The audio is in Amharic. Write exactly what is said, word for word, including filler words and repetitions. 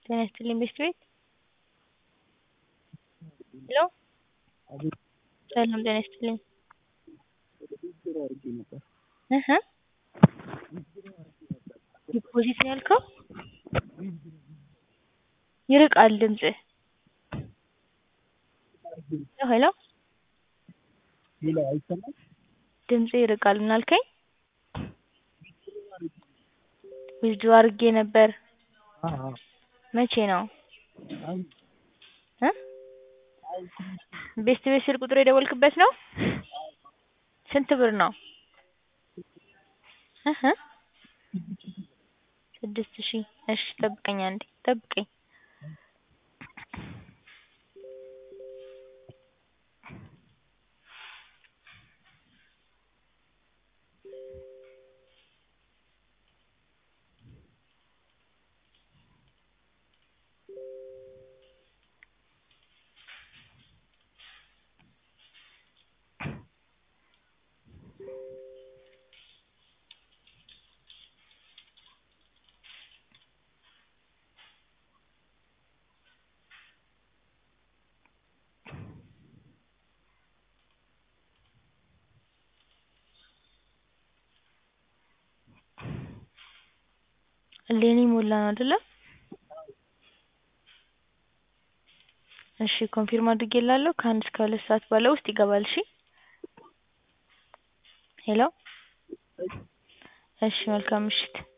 ጤና ይስጥልኝ ቤስት ቤት ሄሎ ሰላም ጤና ይስጥልኝ እህ ዲፖዚት ነው ያልከው ይርቃል ድምፅህ ሄሎ ሄሎ አይሰማም ድምፅህ ይርቃል ምን አልከኝ ዊዝድሮ አድርጌ ነበር አዎ መቼ ነው እ ቤስት ቤት ስልክ ቁጥር የደወልክበት ነው ስንት ብር ነው እህ ስድስት ሺህ እሺ ጠብቀኝ አንዴ ጠብቀኝ እሌኒ ሞላ ነው አይደለ እሺ ኮንፊርም አድርጌልሃለሁ ከአንድ እስከ ሁለት ሰዓት ባለው ውስጥ ይገባል እሺ ሄሎ እሺ መልካም ምሽት